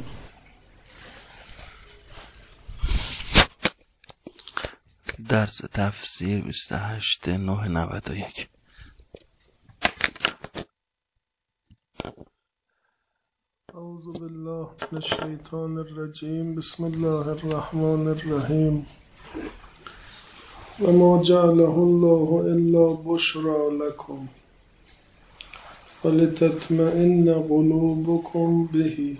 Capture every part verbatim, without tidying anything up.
درس تفسیر بیست و هشت نه نود و یک. اعوذ بالله من الشیطان الرجیم. بسم الله الرحمن الرحیم. و ما جعله الله الا بشرا لكم ولتطمئن قلوبكم به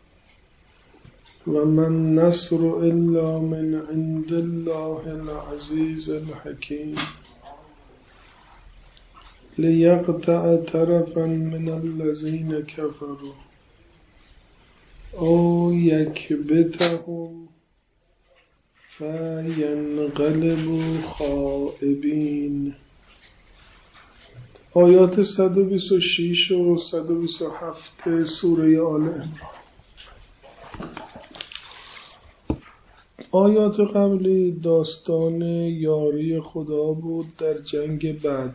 و من نصر الا من عند الله العزیز الحکیم لیقطع طرفا من الذین كفروا او یکبتهم فینقلبوا خائبین. آیات صد و بیست و شش و صد و بیست و هفت سوره آل عمران. آیات قبلی داستان یاری خدا بود در جنگ بدر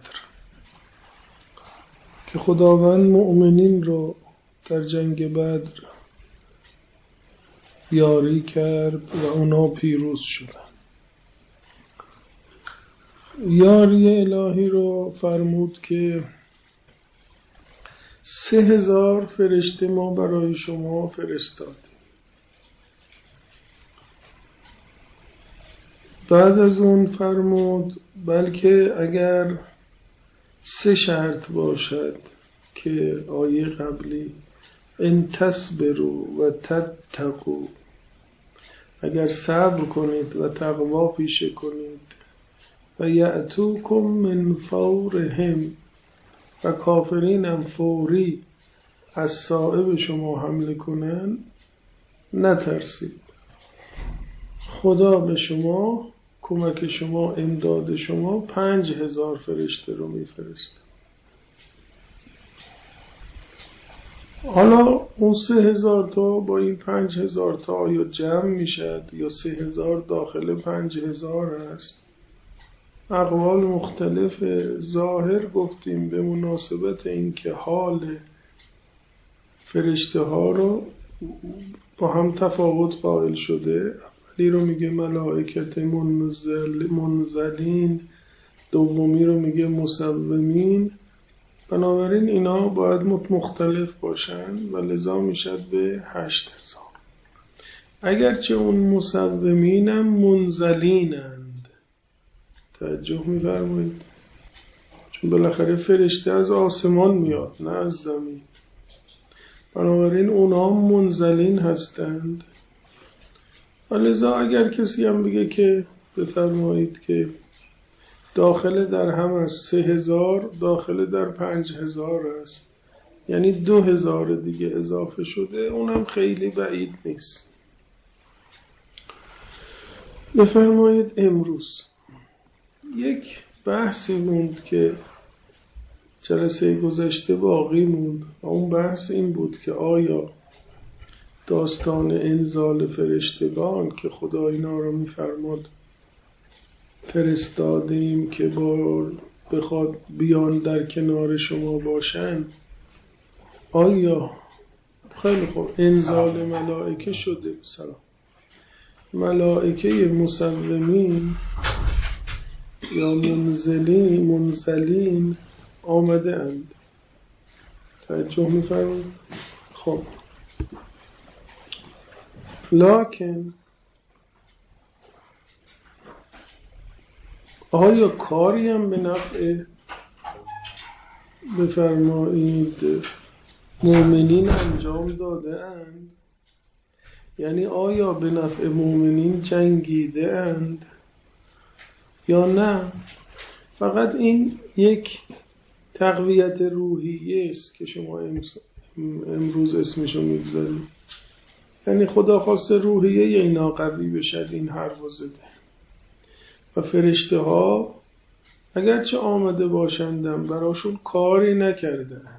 که خداوند مؤمنین رو در جنگ بدر یاری کرد و اونا پیروز شدن. یاری الهی رو فرمود که سه هزار فرشته ما برای شما فرستادیم. بعد از اون فرمود بلکه اگر سه شرط باشد که آیه قبلی ان تصبروا و تتقوا، اگر صبر کنید و تقوا پیشه کنید و یأتوکم من فورهم و کافرین هم فوری از صائب شما حمله کنن، نترسید، خدا به شما کمک شما امداد شما پنج هزار فرشته رو میفرسته. حالا اون سه هزار تا با این پنج هزار تا آیا جمع میشد یا سه هزار داخل پنج هزار هست؟ اقوال مختلف. ظاهر گفتیم به مناسبت این که حال فرشته ها رو با هم تفاوت قائل شده. اولی رو میگه ملائکت منزل منزلین، دومی رو میگه مسومین. بنابراین اینا باید مختلف باشن و لذا میشد به هشت هزار. اگرچه اون مسومین هم منزلینند. توجه میفرمایید؟ چون بالاخره فرشته از آسمان میاد نه از زمین. بنابراین اونا منزلین هستند. و لذا اگر کسی هم بگه که بفرمایید که داخل در هم از سه هزار داخل در پنج هزار است، یعنی دو هزار دیگه اضافه شده، اونم خیلی بعید نیست. بفرمایید امروز یک بحثی موند که جلسه گذشته باقی موند و اون بحث این بود که آیا داستان انزال فرشتگان که خدا اینا رو میفرماد فرستادیم که با بخواد بیان در کنار شما باشن، آیا خیلی خوب انزال ملائکه شده؟ سلام. ملائکه مسومین یا منزلین منزلین آمده اند. توجه می‌فرمایید؟ خب لکن آیا کاری هم به نفع بفرمایید مؤمنین انجام داده اند؟ یعنی آیا به نفع مؤمنین جنگیده اند یا نه؟ فقط این یک تقویت روحیه است که شما امروز اسمشو میگذارید. یعنی خدا خواسته روحیه اینا قوی بشد این حرف زده و فرشته ها اگرچه آمده باشندم براشون کاری نکردند،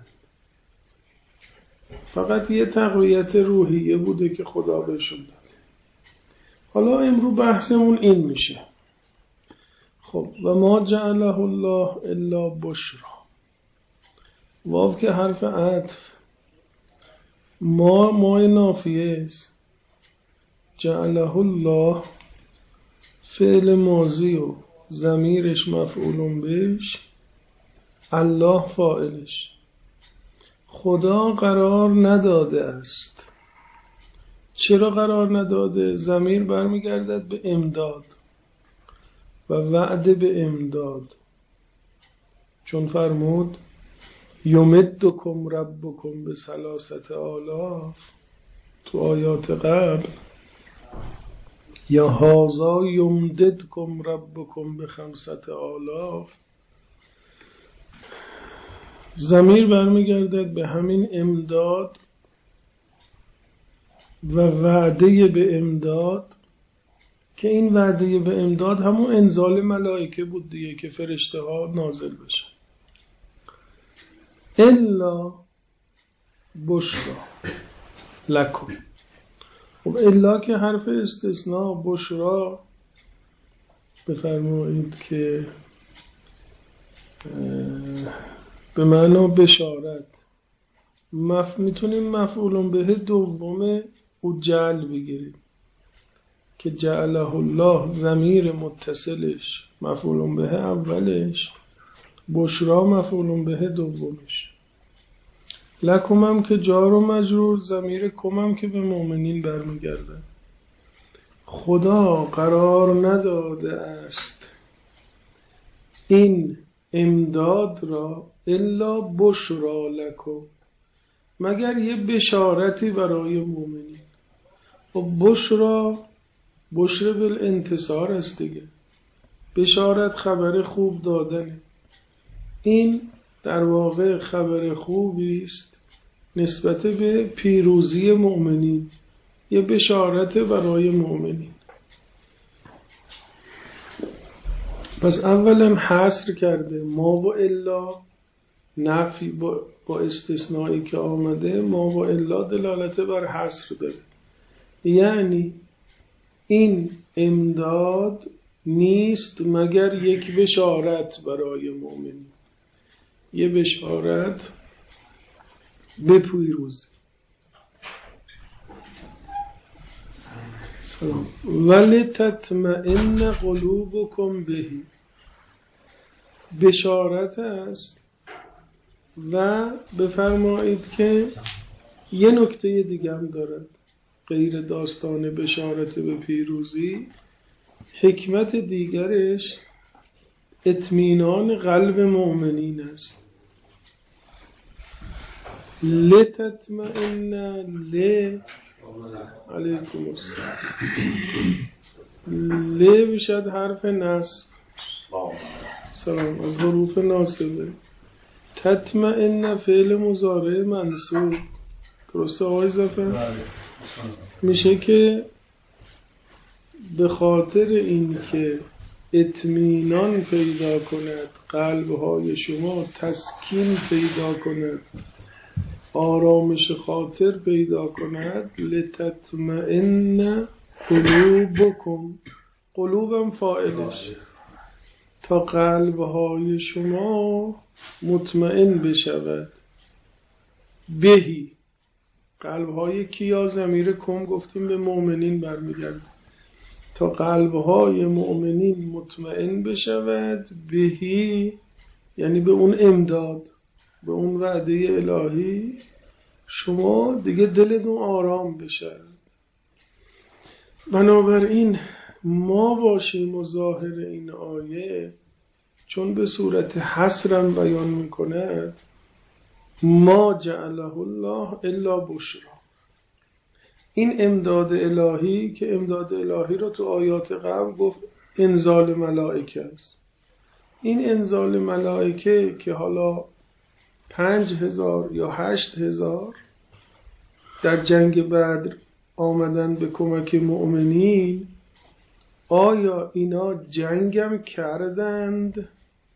فقط یه تقویت روحیه بوده که خدا بهشون داده. حالا امروز بحثمون این میشه. خب و ما جعله الله الا بشرا، واو که حرف عطف ما ما نافیه است. جعله الله فعل ماضی و ضمیرش مفعول بهش، الله فاعلش. خدا قرار نداده است. چرا قرار نداده؟ ضمیر برمیگردد به امداد و وعده به امداد، چون فرمود یمدکم ربکم به ثلاثه آلاف تو آیات قبل، یا هازا یمددکم ربکم به خمسة آلاف. ضمیر برمیگردد به همین امداد و وعده به امداد، که این وعده به امداد همون انزال ملائکه بود دیگه، که فرشته ها نازل بشه. الا بشرا لکم. خب الا که حرف استثناء، بشرا بفرمایید که به معنی بشارت. مف... میتونیم مفعول به دوم او جعل بگیریم که جعله الله ضمیر متصلش مفعول به اولش، بشرا مفعول به دومش، لکم هم که جار و مجرور، ضمیر کم هم که به مؤمنین برمیگرده. خدا قرار نداده است این امداد را الا بشرا لکم، مگر یه بشارتی برای مؤمنین. و بشرا بشر بالانتصار است دیگه، بشارت خبر خوب دادنه. این در واقع خبر خوبی است نسبت به پیروزی مؤمنین، یه بشارت برای مؤمنین. پس اولا حصر کرده ما و الا، نفی با, با استثنایی که آمده، ما و الا دلالت بر حصر داره، یعنی این امداد نیست مگر یک بشارت برای مؤمنین، یه بشارت به پیروزی. سلام. ولی تطمئن قلوبکم بهی، بشارت است. و بفرمایید که یه نکته دیگه هم دارد غیر داستان بشارت به پیروزی، حکمت دیگرش اطمینان قلب مؤمنین است. لتطمئن ل علیکم السلام، ل بشد حرف نصب، سلام، از حروف ناصبه. تطمئن فعل مضارع منصوب، درسته آقای ظفر؟ میشه که به خاطر این که اطمینان پیدا کند قلب‌های شما، تسکین پیدا کند، آرامش خاطر پیدا کند، لتطمئن قلوبکم، قلوبم فاعلش، تا قلب‌های شما مطمئن بشود. بهی، قلب‌های کیا؟ ضمیر کم گفتیم به مؤمنین برمیگرده، تا قلب‌های مؤمنین مطمئن بشود. بهی یعنی به اون امداد، به اون وعده الهی، شما دیگه دلتون آرام بشه. بنابراین ما باشیم و ظاهر این آیه چون به صورت حصرم بیان میکند، ما جعله الله الا بشرا. این امداد الهی که امداد الهی رو تو آیات قبل گفت انزال ملائکه است، این انزال ملائکه که حالا پنج هزار یا هشت هزار در جنگ بدر آمدن به کمک مؤمنین، آیا اینا جنگم کردند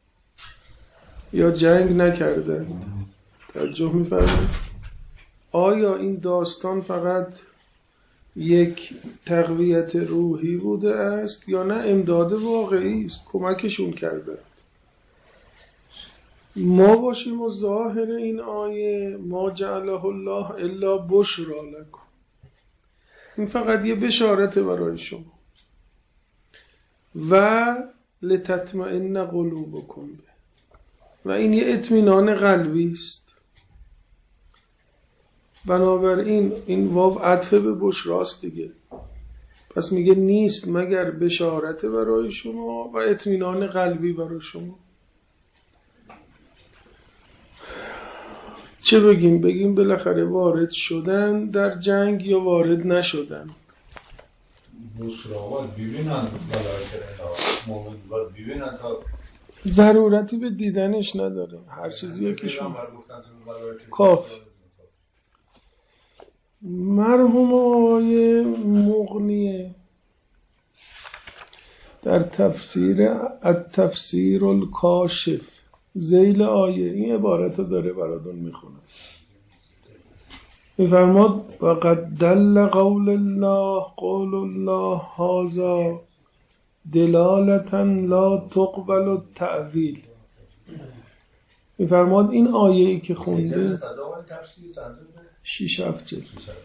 یا جنگ نکردند؟ توجه می‌فرمایید؟ آیا این داستان فقط یک تقویت روحی بوده است یا نه امداد واقعی است، کمکشون کرده؟ ما باشیم و ظاهر این آیه ما جعله الله الا بشرا لکم، این فقط یه بشارت برای شما و لتطمئن قلوبکم به، و این یه اطمینان قلبی است. بنابراین این واو عطف به بشراست دیگه، پس میگه نیست مگر بشارت برای شما و اطمینان قلبی برای شما. چه بگیم؟ بگیم بالاخره وارد شدن در جنگ یا وارد نشدن؟ ضرورتی به دیدنش نداره، هر چیزی یکیشون کافی. مرحوم آقای مغنی در تفسیر التفسیر الکاشف ذیل آیه این عبارت داره براتون میخونم. میفرماد وقد دل قول الله قول الله هذا دلالتا لا تقبل التأویل. میفرماد این آیه‌ای که خونده شیش هفت جلد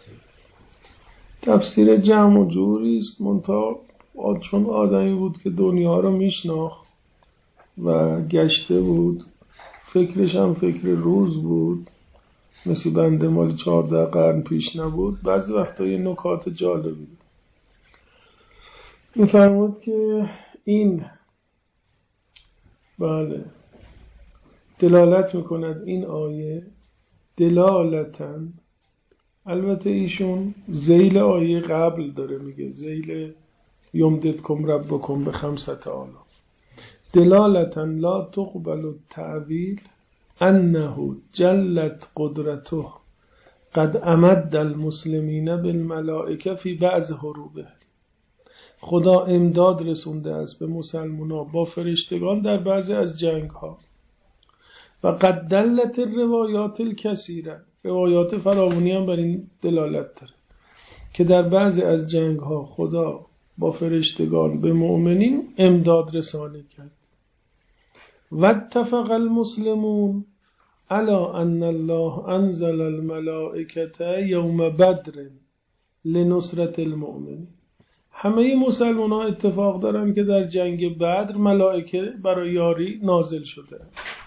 تفسیر جمع و جوری است، منتها چون آدمی بود که دنیا رو میشناخت و گشته بود، فکرش هم فکر روز بود، مثل بنده مال چهارده قرن پیش نبود، بعضی وقتا یه نکات جالبی میفرمود که این بله دلالت میکند این آیه دلالتن، البته ایشون ذیل آیه قبل داره میگه ذیل یمددکم ربکم به خمسة آلاف دلالتا لا تقبل التأویل انه جلت قدرته قد امد المسلمین بالملائکه فی بعض حروبه. خدا امداد رسونده است به مسلمان‌ها با فرشتگان در بعضی از جنگ ها. و قد دلت الروایات الکثیره، روایات فراوانی هم بر این دلالت داره که در بعضی از جنگ ها خدا با فرشتگان به مؤمنین امداد رسانی کرد. و اتفق المسلمون علی ان الله انزل الملائکه یوم بدر لنصرت المؤمنین. همه مسلمان ها اتفاق دارن که در جنگ بدر ملائکه برای یاری نازل شده.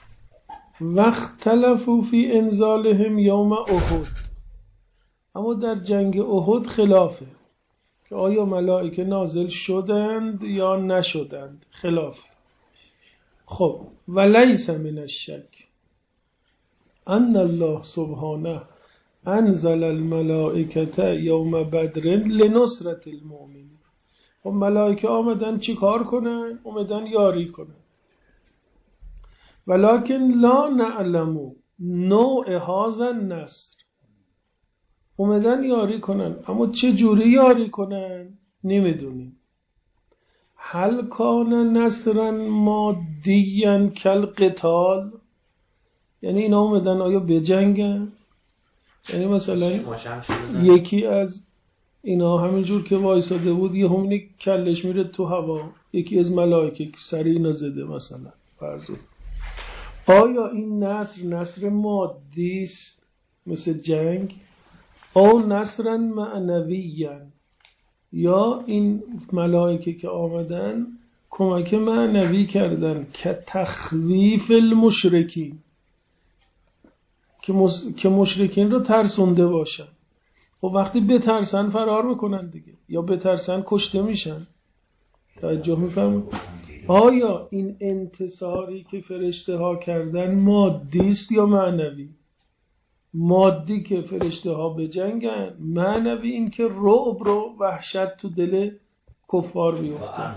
واختلفوا فی انزالهم یوم احد، اما در جنگ احد خلافه که آیا ملائکه نازل شدند یا نشدند، خلاف. خب ولیس من الشک ان الله سبحانه انزل الملائکه یوم بدر لنصرت المؤمنین. خب ملائکه آمدن چی کار کنن؟ آمدن یاری کنن. ولکن لا نعلم نوع هذا النصر، اومدن یاری کنن اما چه جوری یاری کنن نمیدونیم. هل کان نصرا مادیا کالقتال، یعنی اینا اومدن آیا بجنگن؟ یعنی مثلا یکی از اینا همینجور که وایساده بود یه همینی کلش میره تو هوا، یکی از ملائکه که سریع نزده مثلا فرض. آیا این نصر نصر مادی است مثل جنگ، او نصرا معنویا، یا این ملائکه که آمدن کمک معنوی کردن که تخویف المشرکین، که, مس... که مشرکین رو ترسونده باشن و وقتی بترسن فرار میکنن دیگه، یا بترسن کشته میشن. توجه میفرمایید؟ آیا این انتصاری که فرشته ها کردن مادی است یا معنوی؟ مادی که فرشته ها بجنگن، معنوی این که رعب رو وحشت تو دل کفار بیفته.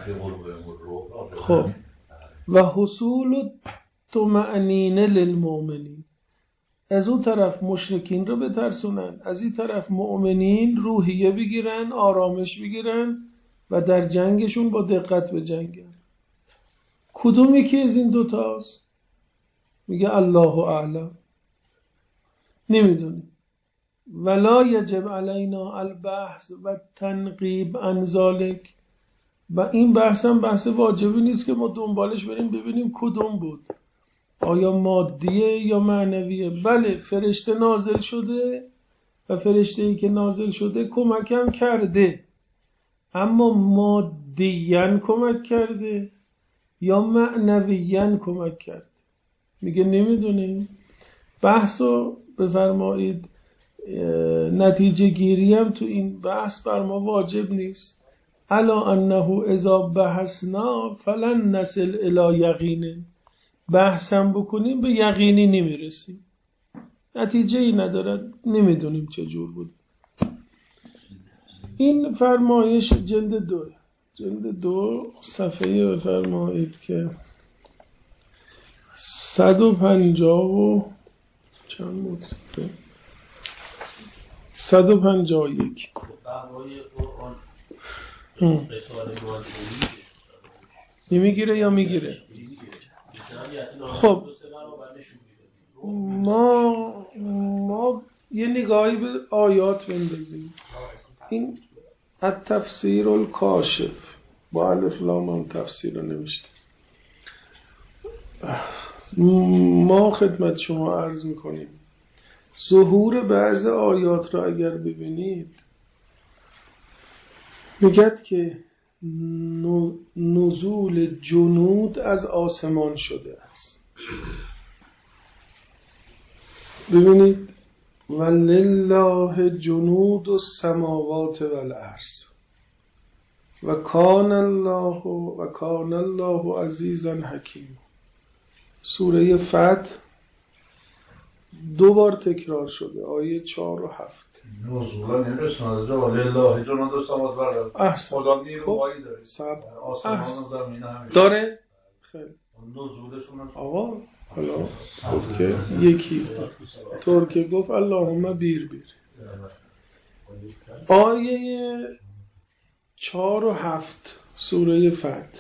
خب و حصول طمأنینه للمؤمنین، از اون طرف مشرکین رو بترسونن، از این طرف مؤمنین روحیه بگیرن، آرامش بگیرن و در جنگشون با دقت بجنگن. کدوم یکی از این دوتاست؟ میگه الله اعلم، نمیدونی. ولا یجب علینا البحث و تنقیب عن ذلک، و این بحث هم بحث واجبی نیست که ما دنبالش بریم ببینیم کدوم بود. آیا مادیه یا معنویه؟ بله فرشته نازل شده و فرشته‌ای که نازل شده کمکم کرده، اما مادیاً کمک کرده یا معنویاً کمک کرده؟ میگه نمیدونیم. بحثو بفرمایید نتیجه گیری هم تو این بحث بر ما واجب نیست. الا انه اذا بحثنا فلن نصل الی یقین، بحثم بکنیم به یقینی نمیرسیم، نتیجه ای ندارد، نمیدونیم چجور بود. این فرمایش جلد دو جلد دو صفحه بفرمایید که صد و پنجاه و چند بود صفحه صد و پنجاه و یک. نمیگیره یا میگیره؟ خب ما ما یه نگاهی به آیات بندازیم. این التفسیر الکاشف با الف لام هم تفسیر رو نوشته. ما خدمت شما عرض میکنیم ظهور بعض آیات را اگر ببینید میگد که نزول جنود از آسمان شده است. ببینید ولله جنود السماوات والارض و کان الله و کان الله عزیزا حکیم. سوره فتح دو بار تکرار شده، آیه چهار و هفت. نزولا نمیرسونه جا ولله جنود السماوات والارض. خدا نیروهایی داره. صد آسمان و زمین هم داره. خیلی نزولشون آقا حالا گفت که یکی طور که گفت اللهم بیر بیر. آیه چهار و هفت سوره فتح،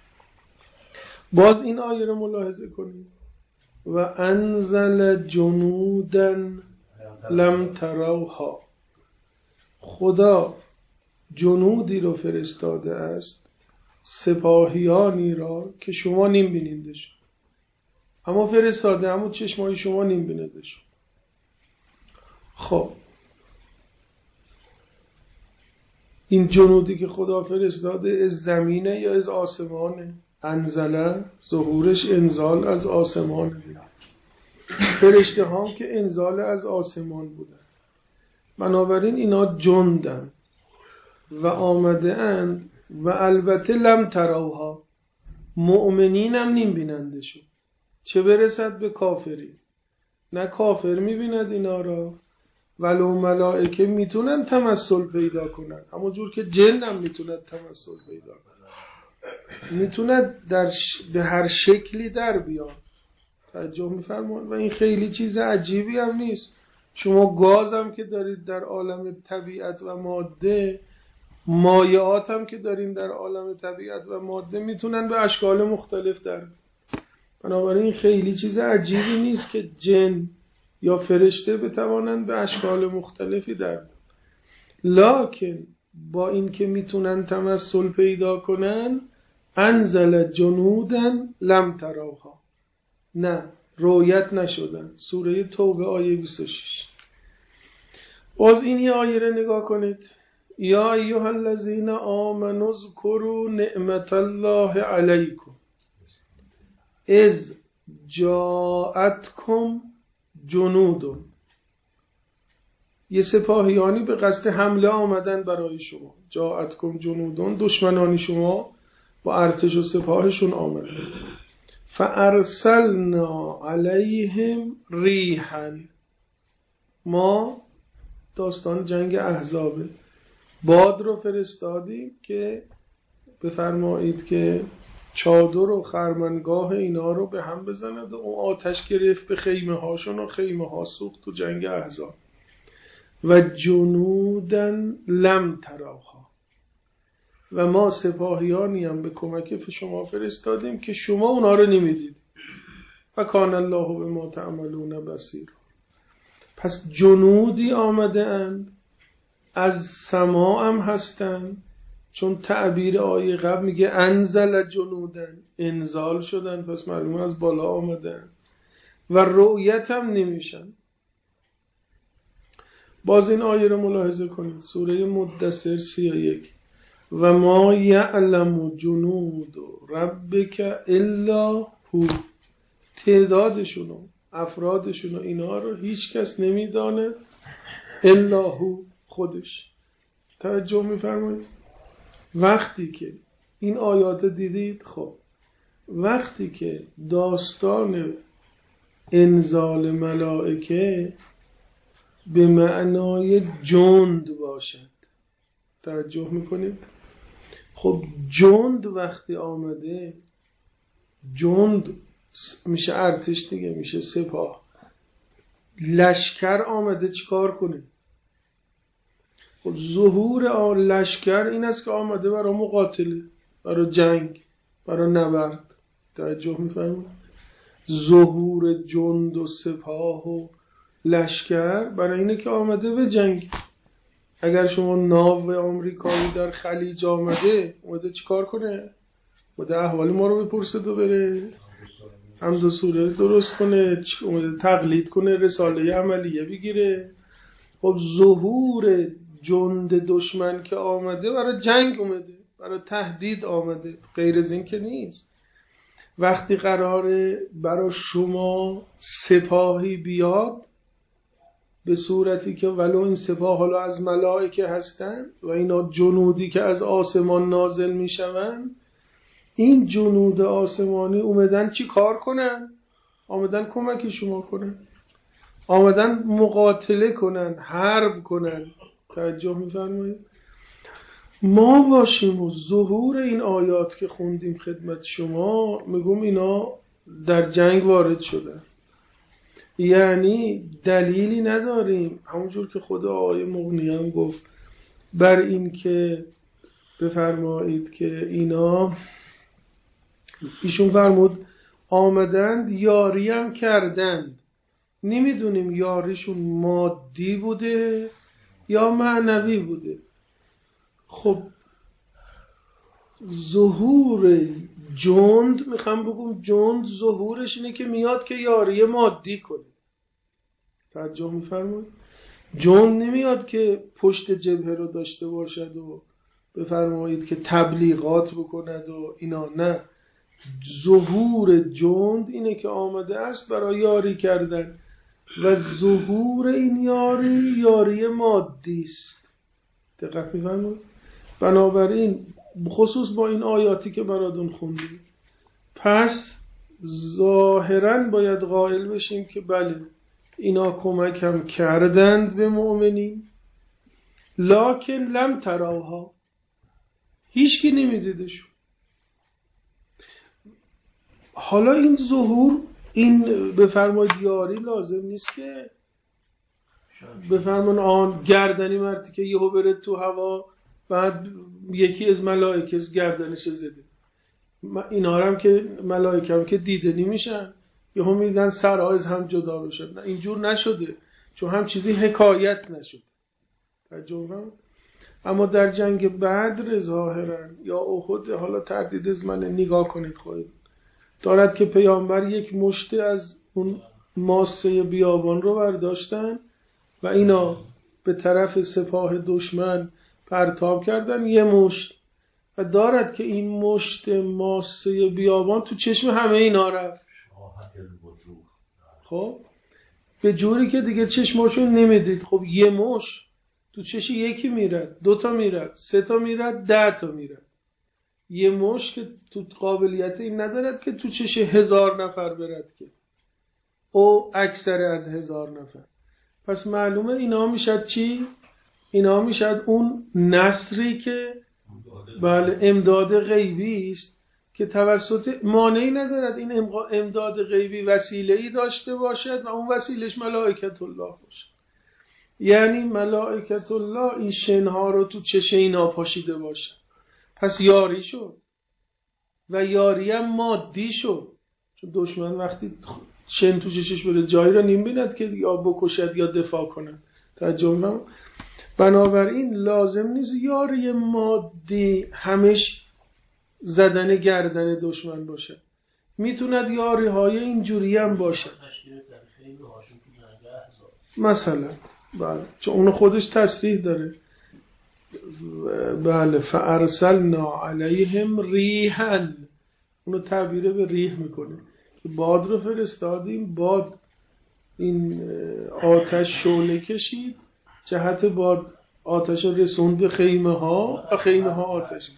باز این آیه رو ملاحظه کنید. و انزل جنودا لم تروها، خدا جنودی رو فرستاده است، سپاهیانی را که شما نیم بینیدشون، اما فرستاده اما چشمای شما نیم بینیدشون. خب این جنودی که خدا فرستاده از زمینه یا از آسمانه؟ انزله ظهورش انزال از آسمان بوده، فرشته هم که انزال از آسمان بودن، بنابراین اینا جندن و آمده اند و البته لم تروها، مؤمنین هم نیم بینندشون، چه برسد به کافری. نه کافر میبیند اینا را، ولو ملائکه میتونن تمثل پیدا کنن، اما جور که جن هم میتونن تمثل پیدا کنن، میتونه در ش... به هر شکلی در بیان. توجه میفرمایید. و این خیلی چیز عجیبی هم نیست. شما گاز هم که دارید در عالم طبیعت و ماده، مایعات هم که دارین در عالم طبیعت و ماده، میتونن به اشکال مختلف در بیان. بنابراین خیلی چیز عجیبی نیست که جن یا فرشته بتوانند به اشکال مختلفی در بیان. لکن با این که میتونن تمثل پیدا کنن، انزل جنودن لم تروها، نه رویت نشدن. سوره توبه آیه بیست و شش. باز این یه آیه رو نگاه کنید. یا ایها الذین آمنوا اذکروا نعمت الله علیکم اذ جاءتکم جنود، یه سپاهیانی به قصد حمله آمدن برای شما. جاءتکم جنودون، دشمنانی شما با ارتش و سپاهشون آمدن. فارسلنا علیهم ریحا، ما داستان جنگ احزابه، باد رو فرستادیم که بفرمایید که چادر و خرمنگاه اینا رو به هم بزند و اون آتش گرفت به خیمه هاشون و خیمه ها سوخت تو جنگ احزاب. و جنودن لم تروها، و ما سپاهیانی هم به کمک شما فرستادیم که شما اونا رو نمیدید. و کان الله بما تعملون بصیر. پس جنودی آمده اند، از سما هم هستن، چون تعبیر آیه قبل میگه انزل جنودن، انزال شدن، پس معلومه از بالا آمدن. و رؤیت هم نمیشن. باز این آیه رو ملاحظه کنید، سوره مدثر سی و یک: و ما یعلم جنود ربک الا هو. تعدادشونو، افرادشونو، اینا رو هیچ کس نمیدانه الا هو، خودش. توجه میفرمایید؟ وقتی که این آیات دیدید، خب وقتی که داستان انزال ملائکه به معنای جند باشد، توجه میکنید؟ خب جند وقتی آمده، جند میشه ارتش دیگه، میشه سپاه. لشکر آمده چیکار کنه؟ خب ظهور لشکر این است که آمده برای مقاتله، برای جنگ، برای نبرد. توجه میفرمایید؟ ظهور جند و سپاه و لشکر برای اینه که آمده به جنگ. اگر شما ناو آمریکایی در خلیج آمده، اومده چیکار کنه؟ اومده احوال ما رو بپرسه و بره حمد و سوره درست کنه، اومده تقلید کنه، رساله عملیه بگیره. خب ظهور جند دشمن که آمده برای جنگ اومده، برای تهدید آمده، غیر از این که نیست. وقتی قراره برای شما سپاهی بیاد، به صورتی که ولو این سپاه حالا از ملائکه هستن و اینا جنودی که از آسمان نازل میشون، این جنود آسمانی اومدن چی کار کنن؟ آمدن کمک شما کنن، آمدن مقاتله کنن، حرب کنن. توجه میفرمایید؟ ما باشیم و ظهور این آیات که خوندیم خدمت شما، میگم اینا در جنگ وارد شدن، یعنی دلیلی نداریم، همونجور که خود آقای مغنی هم گفت، بر این که بفرمایید که اینا، ایشون فرمود آمدند یاری هم کردند، نمیدونیم یاریشون مادی بوده یا معنوی بوده. خب ظهور جند، میخوام بگم جند ظهورش اینه که میاد که یاری مادی کنه. توجه میفرمایید؟ جند نمیاد که پشت جبهه رو داشته باشد و بفرمایید که تبلیغات بکند و اینا، نه. ظهور جند اینه که آمده است برای یاری کردن و ظهور این یاری یاری مادی است. دقت می‌فرمایید؟ بنابراین خصوص با این آیاتی که براتون خوندیم، پس ظاهراً باید قائل بشیم که بله اینا کمک هم کردند به مؤمنین، لکن لم تروها، هیچ کی نمیدیدشون. حالا این ظهور، این بفرمایید یاری لازم نیست که بفرمایید آن گردنی مرتی که یهو بره تو هوا بعد یکی از ملائکه گردنش زده. اینا هم که ملائکه هم که دیده نمیشن، یهو میدن سرها از هم جدا بشن. نه اینجور نشده، چون هم چیزی حکایت نشده. تجربه. اما در جنگ بدر ظاهرا یا احد، حالا تردید از من نگاه کنید خواهید دارد که پیامبر یک مشت از اون ماسه بیابان رو برداشتن و اینا به طرف سپاه دشمن پرتاب کردن، یه مشت، و دارد که این مشت ماسه بیابان تو چشم همه اینا رفت. خب به جوری که دیگه چشماشون نمیدید. خب یه مشت تو چشم یکی میرد، دوتا میرد، سه تا میرد، ده تا میرد. یه مشت که تو قابلیت این ندارد که تو چشم هزار نفر برد که، او اکثر از هزار نفر. پس معلومه اینا میشد چی؟ اینا میشد اون نصری که بله امداد غیبی است که توسط مانعی ندارد این امداد غیبی وسیله‌ای داشته باشد و اون وسیلش ملائکت الله باشد. یعنی ملائکت الله این شنها رو تو چشم اینا پاشیده باشد. پس یاری شد و یاری هم مادی شد، چون دشمن وقتی شن تو چشش بره جایی را نمی‌بیند که یا بکشد یا دفاع کند. توجه. بنابراین لازم نیست یاری مادی همش زدن گردن دشمن باشه. میتوند یاری های اینجوری هم باشه مثلا. بله چون اونو خودش تصریح داره. بله فارسلنا علیهم ریحا، اونو تعبیر به ریح میکنه که باد رو فرستادیم، باد این آتش شعله کشید، جهت باد آتش رو رسوند به خیمه ها و خیمه ها آتش.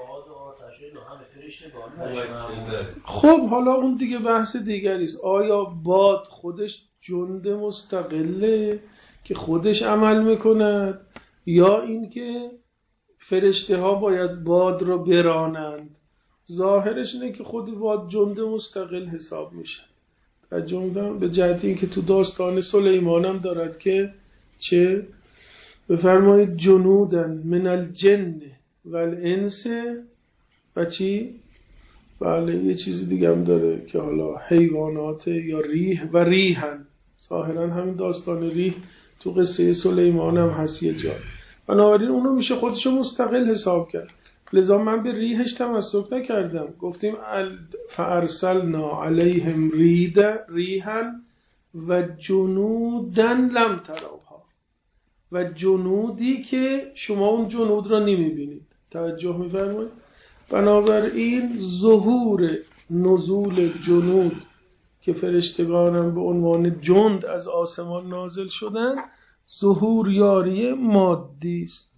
خب حالا اون دیگه بحث دیگری است. آیا باد خودش جند مستقله که خودش عمل میکند یا اینکه فرشته ها باید باد رو برانند؟ ظاهرش اینه که خود باد جند مستقل حساب میشه. ترجمه به جهت اینکه تو داستان سلیمان هم دارد که چه بفرمایید جنودن من الجن والانس و چی؟ بله یه چیزی دیگه هم داره که حالا حیوانات یا ریح و ریحن، ظاهرا همین داستان ریح تو قصه سلیمان هم هست یه جا. بنابراین اونو میشه خودشو مستقل حساب کرد. لذا من به ریحش تمسک نکردم، گفتیم فارسلنا علیهم ریحا و جنودا لم تروها، و جنودی که شما اون جنود را نمیبینید. توجه میفرمایید؟ بنابراین ظهور نزول جنود که فرشتگانم به عنوان جند از آسمان نازل شدن، ظهور یاری مادی است.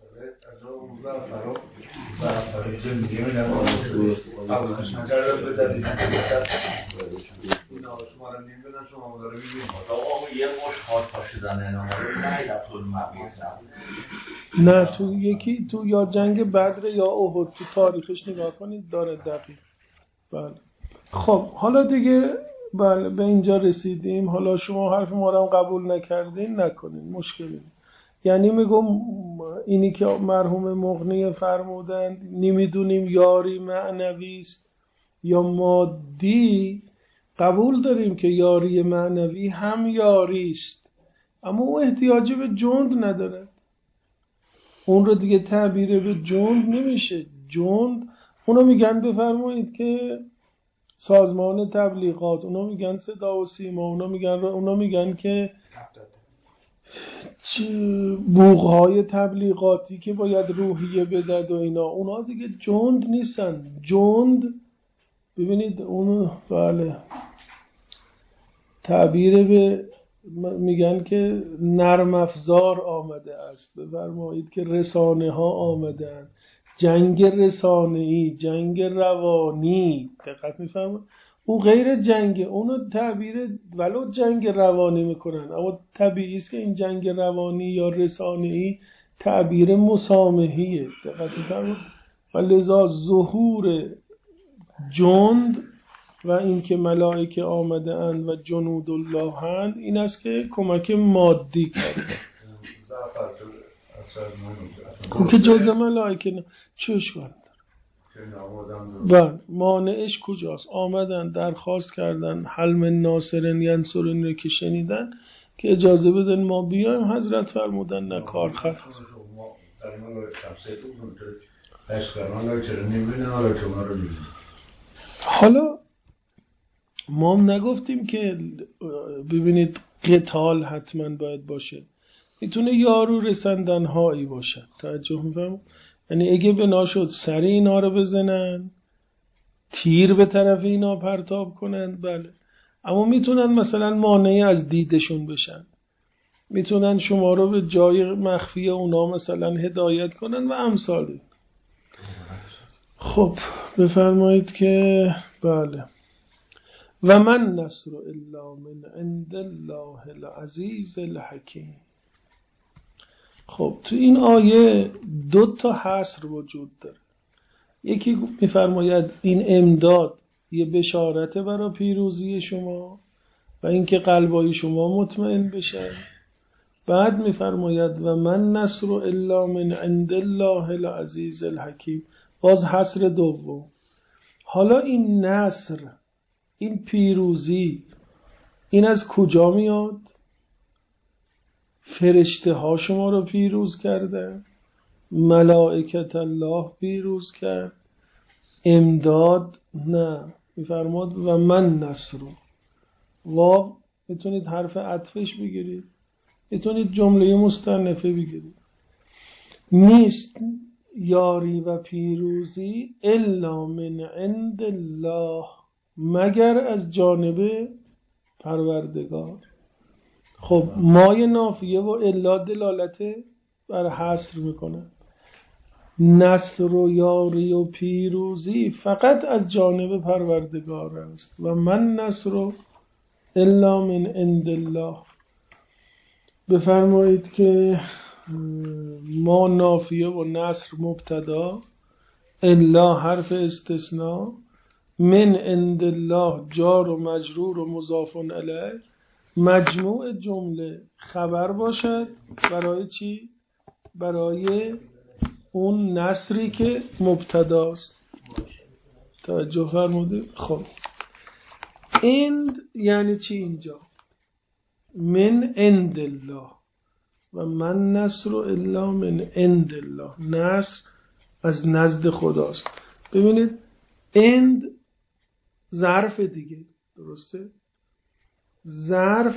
نه تو یکی تو یا جنگ بدر یا احد تو تاریخش نگاه کنید داره دقیق. بله خب حالا دیگه بله به اینجا رسیدیم. حالا شما حرف ما رو قبول نکردین نکنین، مشکلی. یعنی میگم اینی که مرحوم مغنی فرمودن نمیدونیم یاری معنوی است یا مادی، قبول داریم که یاری معنوی هم یاری است، اما او احتیاجی به جند نداره. اون رو دیگه تعبیر به جند نمیشه. جند اونو میگن بفرمایید که سازمان تبلیغات، اونا میگن صدا و سیما، اونا میگن اونا میگن که بوقهای تبلیغاتی که باید روحیه بدد و اینا، اونا دیگه جند نیستن. جند ببینید اون بله تعبیر به میگن که نرم افزار آمده است. بفرمایید که رسانه ها آمدن، جنگ رسانه‌ای، جنگ روانی. دقت میفرمایید؟ او غیر جنگ، اونو تعبیر ولو جنگ روانی میکنن، اما طبیعی است که این جنگ روانی یا رسانه‌ای تعبیر مسامحیه. دقت میفرمایید؟ و لذا ظهور جند و اینکه ملائکه آمده اند و جنود الله اند، این است که کمک مادی کرده. اون که جزء ملائکه نه چه اشکال داره؟ بله مانعش کجاست؟ آمدن درخواست کردن حل من ناصرن ینصرن رو که شنیدن که اجازه بدن ما بیایم، حضرت فرمودن نه کار خرد. حالا ما هم نگفتیم که ببینید قتال حتما باید باشه، میتونه یارو رسندن هایی باشه. توجه میفهم؟ یعنی اگه بنا شد سر اینا رو بزنن، تیر به طرف اینا پرتاب کنن، بله، اما میتونن مثلا مانعی از دیدشون بشن، میتونن شما رو به جای مخفی اونا مثلا هدایت کنن و امثال. خب بفرمایید که بله و من نصر الا من عند الله العزیز الحکیم. خب تو این آیه دو تا حصر وجود داره. یکی میفرماید این امداد یه بشارت برای پیروزی شما و اینکه قلبای شما مطمئن بشه. بعد میفرماید و من نصر الا من عند الله العزیز الحکیم، باز حصر دوم. حالا این نصر، این پیروزی، این از کجا میاد؟ فرشته ها شما رو پیروز کردن، ملائکت الله پیروز کرد، امداد نه، میفرماد و من نصر. واو میتونید حرف عطفش بگیرید، میتونید جمله مستأنفه بگیرید. نیست یاری و پیروزی الا من عند الله، مگر از جانب پروردگار. خب مای نافیه و الا دلالت بر حصر میکنه. نصر و یاری و پیروزی فقط از جانب پروردگار است. و من نصر الا من عند الله. بفرمایید که ما نافیه و نصر مبتدا، الا حرف استثناء، من عند الله جار و مجرور و مضاف الیه، مجموع جمله خبر باشد برای چی؟ برای اون نصری که مبتداست. توجه فرمودید؟ خب این یعنی چی اینجا؟ من عند الله و من نصر الا من عند الله. نصر از نزد خداست. ببینید عند ظرف دیگه، درسته؟ ظرف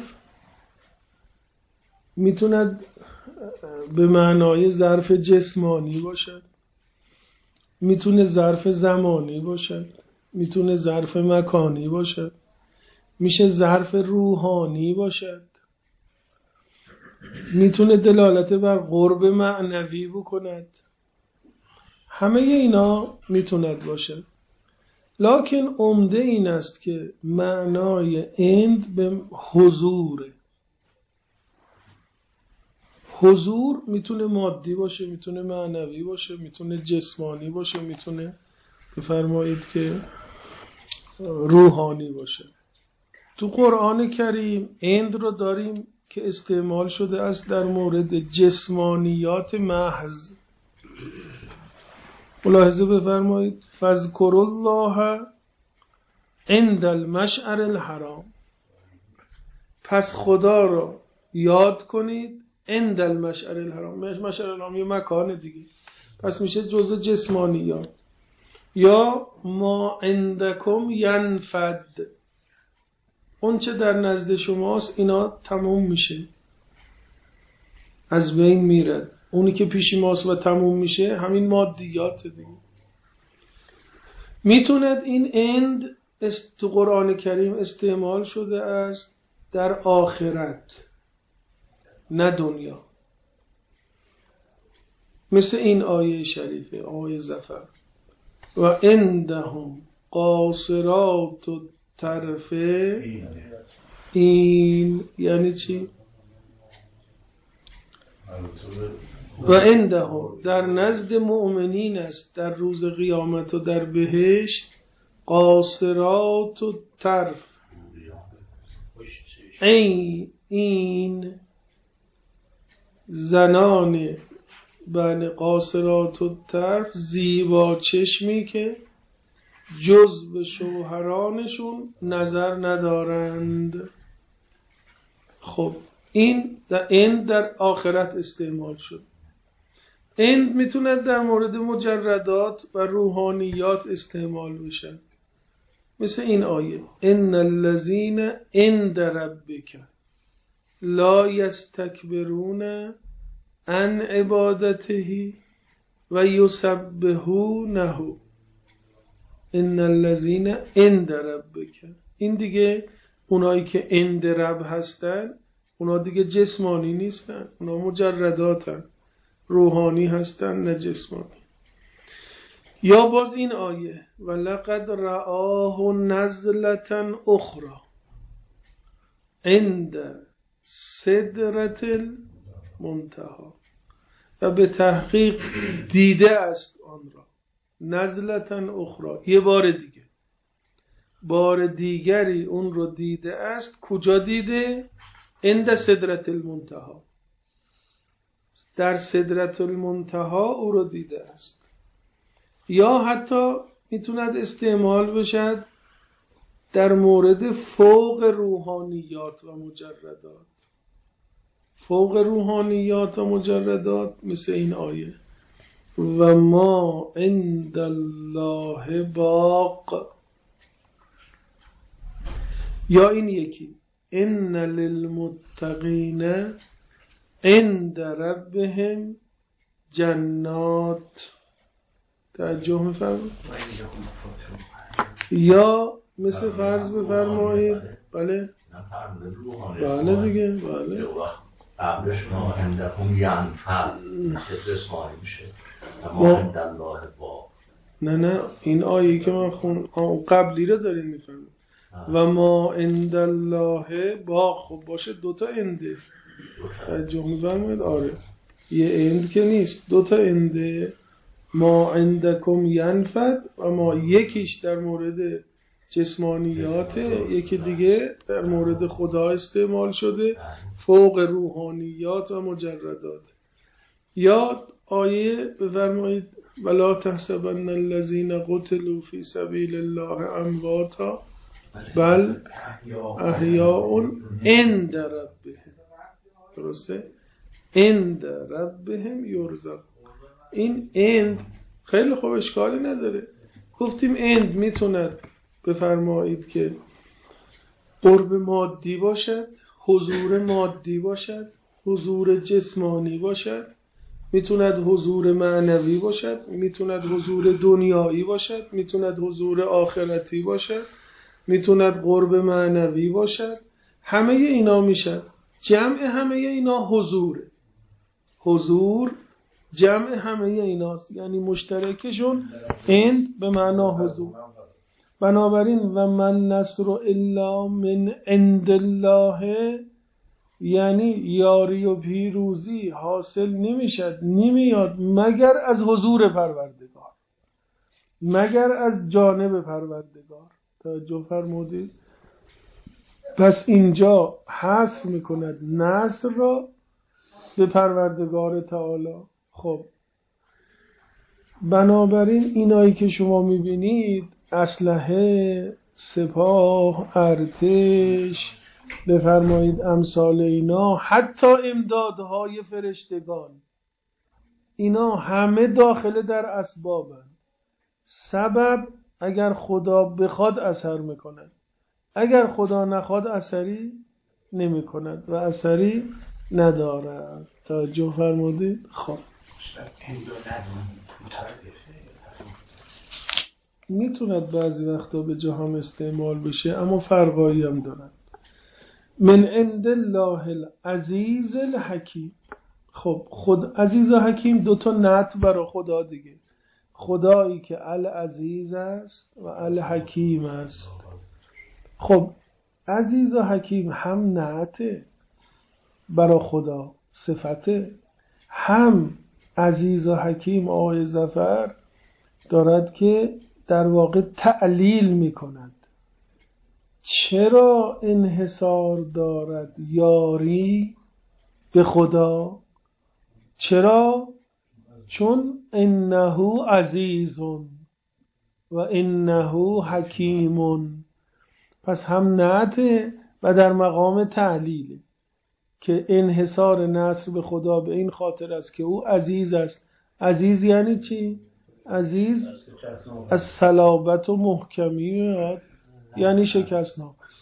میتوند به معنای ظرف جسمانی باشد، میتونه ظرف زمانی باشد، میتونه ظرف مکانی باشد، میشه ظرف روحانی باشد، میتونه دلالت بر قرب معنوی بکند. همه اینا میتوند باشد، لکن عمده این است که معنای عند به حضوره. حضور میتونه مادی باشه، میتونه معنوی باشه، میتونه جسمانی باشه، میتونه بفرمایید که روحانی باشه. تو قرآن کریم عند رو داریم که استعمال شده است در مورد جسمانیات محض. ملاحظه بفرمایید فاذکروا الله عند المشعر الحرام، پس خدا رو یاد کنید عند المشعر الحرام. مشعر الحرام یه مکان دیگه، پس میشه جزء جسمانیات. یا ما عندکم ینفد، اون چه در نزد شماست اینا تموم میشه، از بین میره. اونی که پیشی ماست و تموم میشه همین مادیات دیگه. میتوند این عند تو قرآن کریم استعمال شده است در آخرت نه دنیا، مثل این آیه شریفه، آیه ظفر و عندهم قاصرات الطرف. این یعنی چی؟ و عندهم در نزد مؤمنین است در روز قیامت و در بهشت قاصرات الطرف. این این زنان بله قاصرات الطرف زیبا چشمی که جز به شوهرانشون نظر ندارند. خب این در این در آخرت استعمال شد. این میتونه در مورد مجردات و روحانیات استعمال بشه، مثل این آیه ان الذين عند ربک لا یستکبرون عن عبادته و یسبحونه. ان الذين عند ربک، این دیگه اونایی که عند رب هستن اونا دیگه جسمانی نیستن، اونا مجرداتن، روحانی هستن نه جسمانی. یا باز این آیه ولقد رآه نزلة اخرى عند سدرة المنتهى، و به تحقیق دیده است آن را. نزلة اخرى یه بار دیگه، بار دیگری اون رو دیده است. کجا دیده؟ عند سدرة المنتهى، در سدرة المنتهى او رو دیده است. یا حتی میتوند استعمال بشد در مورد فوق روحانیات و مجردات. فوق روحانیات و مجردات مثل این آیه و ما عند الله باق یا این یکی ان للمتقین عند ربهم جنات. توجه می‌فرمایید؟ یا مثل فرض بفرمایید بله بله دیگه بله قبلش ما عندهم ینفع چه اسمایی میشه ما عند الله با. نه نه این آیه که من خون قبلی رو داریم میفهمیم و ما عند الله با. خب باشه دوتا انده توجه می‌فرمایید؟ آره یه اند که نیست دوتا انده. ما عندکم ینفد و ما یکیش در مورد جسمانیاته، یکی دیگه در مورد خدا استعمال شده فوق روحانیات و مجردات. یا آیه بفرمایید ولا تحسبن الذين قتلوا في سبيل الله امواتا بل احیاء عند ربهم. درسته؟ عند ربهم یرزقون. این اند خیلی خوب اشکالی نداره. گفتیم اند میتوند بفرمایید که قرب مادی باشد، حضور مادی باشد، حضور جسمانی باشد، میتوند حضور معنوی باشد، میتوند حضور دنیایی باشد، میتوند حضور آخرتی باشد، میتوند قرب معنوی باشد. همه اینا میشن. جمع همه اینا حضور. حضور جمع همه ایناست، یعنی مشترکشون اند به معنا حضور. بنابراین و من نصر الا من عند الله، یعنی یاری و پیروزی حاصل نمیشد نمیاد مگر از حضور پروردگار، مگر از جانب پروردگار. توجه فرمودید؟ پس اینجا حصر میکند نصر را به پروردگار تعالی. خب بنابراین اینایی که شما میبینید اسلحه، سپاه، ارتش بفرمایید امثال اینا، حتی امدادهای فرشتگان، اینا همه داخل در اسبابن. سبب اگر خدا بخواد اثر میکند، اگر خدا نخواد اثری نمیکند و اثری ندارد. توجه فرمودید؟ خب میتوند بعضی وقتا به جا هم استعمال بشه اما فرقایی هم دارد. من عند الله العزیز الحکیم. خب خود عزیز و حکیم دوتا نعت برای خدا دیگه. خدایی که العزیز است و الحکیم است. خب عزیز و حکیم هم نعته برای خدا صفته، هم عزیز و حکیم آقای ظفر دارد که در واقع تعلیل می کند. چرا انحصار دارد یاری به خدا؟ چرا؟ چون انه عزیز و انه حکیم. پس هم نعته و در مقام تعلیل که انحصار نصر به خدا به این خاطر است که او عزیز است. عزیز یعنی چی؟ عزیز از صلابت و محکمیت یعنی شکست ناپذیر.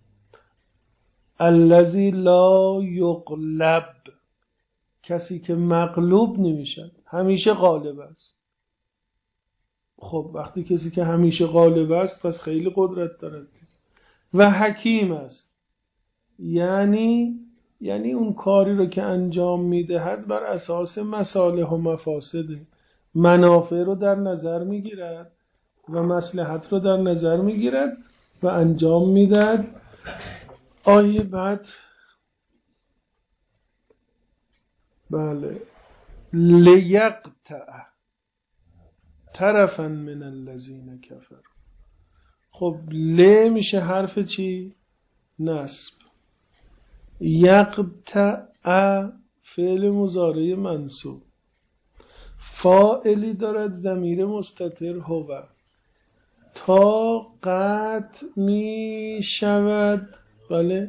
الذی لا یغلب، کسی که مغلوب نمیشد، همیشه غالب است. خب وقتی کسی که همیشه غالب است پس خیلی قدرت دارد. و حکیم است یعنی یعنی اون کاری رو که انجام میدهد بر اساس مصالح و مفاسد، منافع رو در نظر میگیرد و مصلحت رو در نظر میگیرد و انجام میدهد. آیه بعد بله لیقطع طرفا من الذین کفروا. خب ل میشه حرف چی؟ نصب. یقطع فعل مضارع منصوب، فاعلی دارد ضمیر مستتر هو. تا قطع می شود، بله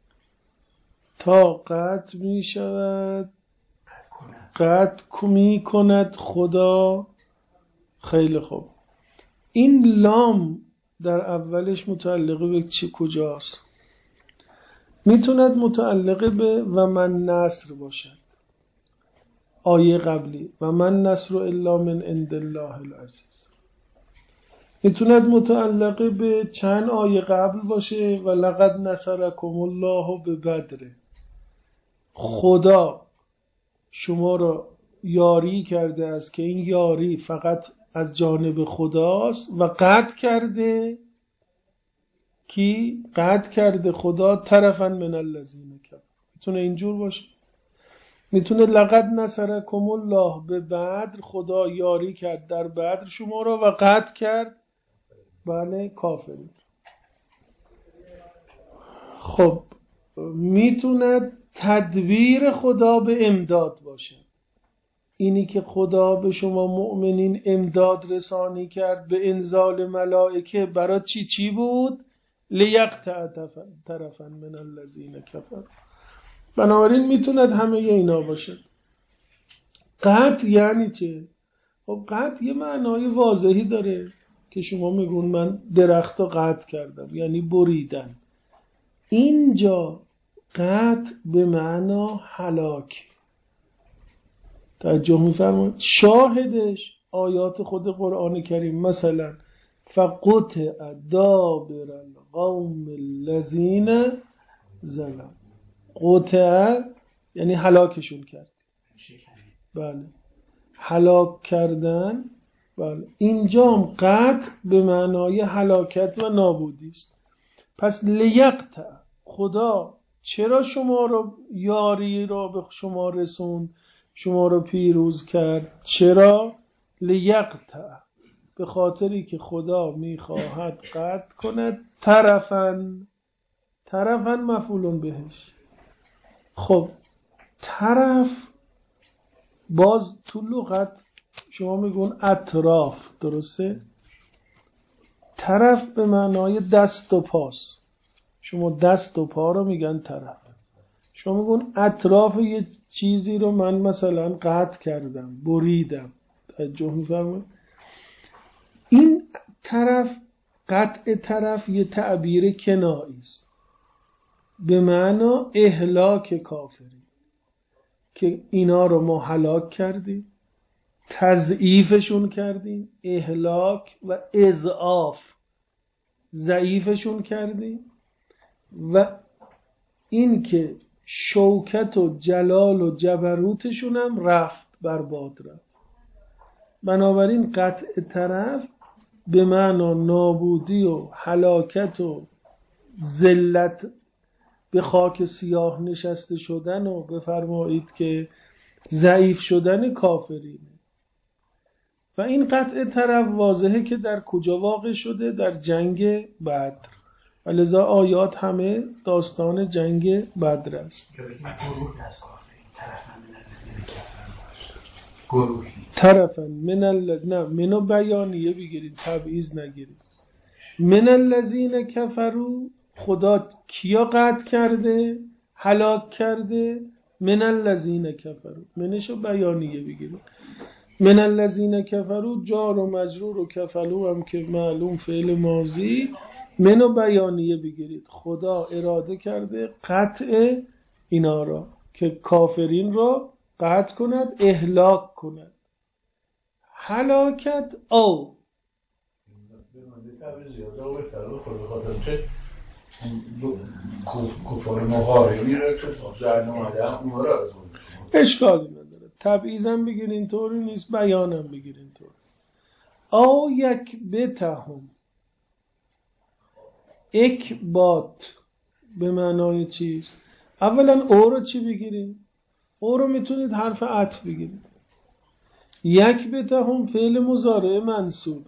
تا قطع می شود، قطع می کند خدا. خیلی خوب. این لام در اولش متعلق به چه کجاست؟ میتوند متعلق به و من نصر باشد، آیه قبلی و من نصر الا من عند الله العزیز. میتوند متعلق به چند آیه قبل باشه و لقد نصرکم الله ببدر، خدا شما را یاری کرده است که این یاری فقط از جانب خداست و قطع کرده کی؟ قطع کرده خدا طرفا من الذین کفروا. میتونه اینجور باشه، میتونه لقد نصرکم الله به بدر، خدا یاری کرد در بدر شما را و قطع کرد بله کافرین. خب میتونه تدبیر خدا به امداد باشه، اینی که خدا به شما مؤمنین امداد رسانی کرد به انزال ملائکه برای چی چی بود؟ لیقطع طرفا من الذین کفروا. بنابراین میتوند همه اینا باشه. قطع یعنی چه؟ خب قطع یه معنای واضحی داره که شما میگون من درخت رو قطع کردم، یعنی بریدن. اینجا قطع به معنا هلاک. توجه می‌فرمایید؟ شاهدش آیات خود قرآن کریم، مثلا فقطع دابر القوم الذین ظلموا. قطع یعنی هلاکشون کرد. بله هلاک کردن. بله اینجا هم قطع به معنای هلاکت و نابودی است. پس لیقطع، خدا چرا شما رو یاری را به شما رسوند، شما رو پیروز کرد؟ چرا؟ لیقطع، به خاطری که خدا میخواهد قطع کند طرفاً. طرفاً مفعول بهش. خب طرف باز تو لغت شما میگون اطراف، درسته؟ طرف به معنای دست و پاست. شما دست و پا رو میگن طرف. شما میگون اطراف یه چیزی رو من مثلا قطع کردم، بریدم. توجه میفرمایید؟ این طرف، قطع طرف یه تعبیر کنایی است به معنا اهلاک کافری، که اینا رو ما هلاک کردیم، تضعیفشون کردیم، اهلاک و اضعاف، ضعیفشون کردیم، و این که شوکت و جلال و جبروتشون هم رفت، برباد رفت. بنابراین قطع طرف به معنا نابودی و هلاکت و ذلت، به خاک سیاه نشسته شدن و بفرمایید که ضعیف شدن کافرینه. و این قطع طرف واضحه که در کجا واقع شده؟ در جنگ بدر، و لذا آیات همه داستان جنگ بدر است. طرفا من الذین، نه منو بیانیه بگیرید، تبعیض نگیرید. من الذین کفروا، خدا کیا قطع کرده، هلاک کرده؟ من الذین کفروا، منشو بیانیه بگیرید. من الذین کفروا جار و مجرور و کفلو هم که معلوم فعل ماضی، منو بیانیه بگیرید. خدا اراده کرده قطع اینا را، که کافرین را قطع کند، اهلاک کند. هلاکت او کفار مقارنی رو که جهنم آمده اون را از اون اشکالی نداره. تبعیضم بگیر اینطوری نیست، بیانم بگیر اینطور. او یک بتهم، اکبات به معنای چیست؟ اولا او رو چی بگیریم؟ او رو میتونید حرف عطف بگیرید. یک بتهم فعل مضارع منصوب،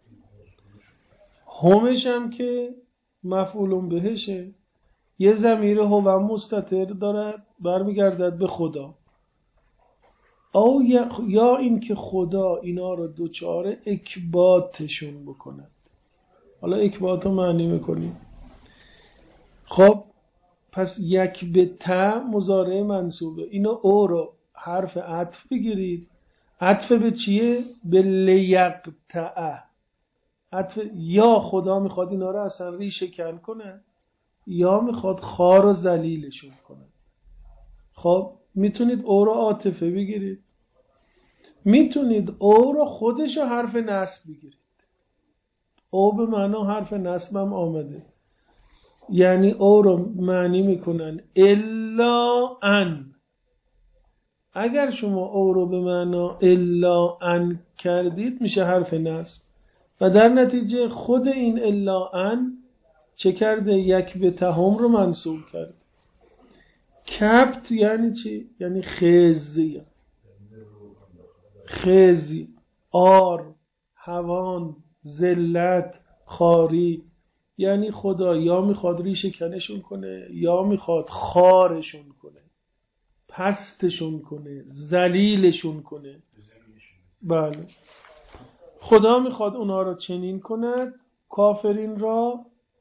همش هم که مفعول بهشه، یه ضمیر هو مستتر دارد برمیگردد به خدا. او یا این که خدا اینا رو دوچاره اکباتشون بکند. حالا اکبات رو معنی میکنیم. خب پس یک به تا مضارع منصوبه، اینو او رو حرف عطف بگیرید. عطف به چیه؟ به لیقطع. عطف یا خدا میخواد اینا رو اصلا ریشه کن کنه یا میخواد خار و ذلیلشون کنه. خب میتونید او رو عاطفه بگیرید، میتونید او رو خودش رو حرف نصب بگیرید. او به معنا حرف نصب هم آمده، یعنی او رو معنی میکنن الا ان. اگر شما او رو به معنا الا ان کردید میشه حرف نصب و در نتیجه خود این الا ان چه کرده؟ یک به تهم رو منصوب کرد. کبت یعنی چی؟ یعنی خزی، خزی، آر، هوان، ذلت، خاری. یعنی خدا یا میخواد ریشه کنشون کنه یا میخواد خارشون کنه، پستشون کنه، ذلیلشون کنه. بله، خدا میخواد اونا رو چنین کند، کافرین را،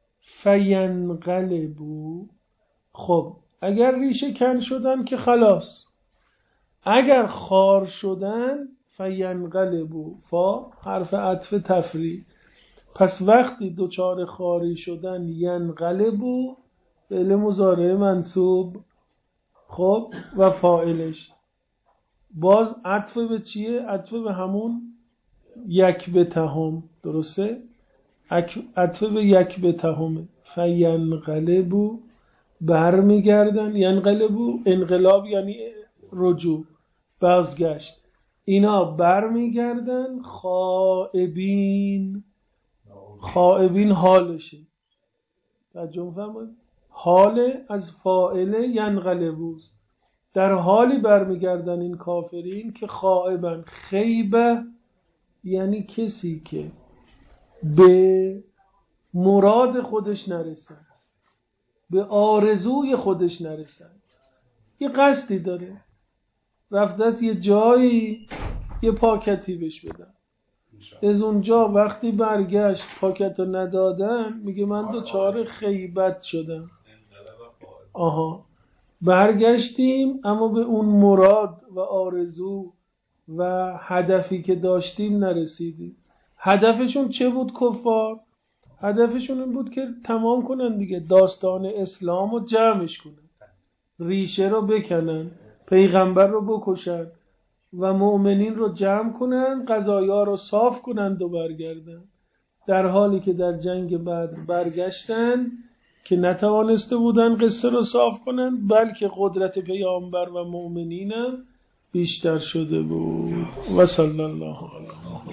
فینقلبو. خب اگر ریشه کن شدن که خلاص، اگر خار شدن فینقلبو، فا حرف عطف تفریع. پس وقتی دوچار خاری شدن ینقلبو فعل مضارع منصوب، خب و فاعلش باز عطف به چیه؟ عطف به همون یک به تهم، درسته؟ عطف به یک به تهمه. فینقلبو برمیگردن، ینقلبو انقلاب یعنی رجوع، بازگشت. اینا برمیگردن خائبین، خائبین حالشه. ترجمه فرمایید. حال از فاعل ینقلبوست، در حالی برمیگردن این کافرین که خائبن. خیبه یعنی کسی که به مراد خودش نرسد، به آرزوی خودش نرسد. یه قصدی داره، رفته است یه جایی یه پاکتی بهش بدن، از اونجا وقتی برگشت پاکت رو ندادن، میگه من دوچار خیبت شدم. آها، برگشتیم اما به اون مراد و آرزو و هدفی که داشتیم نرسیدیم. هدفشون چه بود کفار؟ هدفشون این بود که تمام کنن دیگه، داستان اسلام رو جمعش کنن، ریشه رو بکنن، پیغمبر رو بکشن و مؤمنین رو جمع کنن، قضایا رو صاف کنن و برگردن. در حالی که در جنگ بدر برگشتن که نتوانسته بودن قصه رو صاف کنن، بلکه قدرت پیامبر و مؤمنین بیشتر شده بود. و صلی الله علیه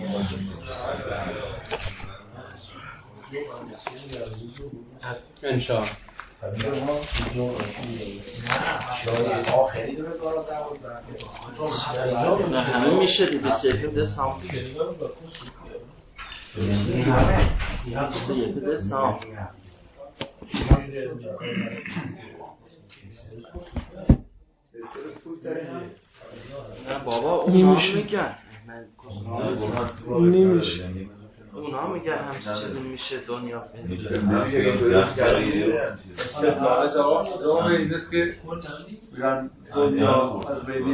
انشاءالله. نه همه میشه دیگه سه دسامبر سه دسامبر نه بابا اونا میگن نمیشه، اونا میگن همچه چیزی میشه دنیا فیلم. از آقا این است که دنیا از بین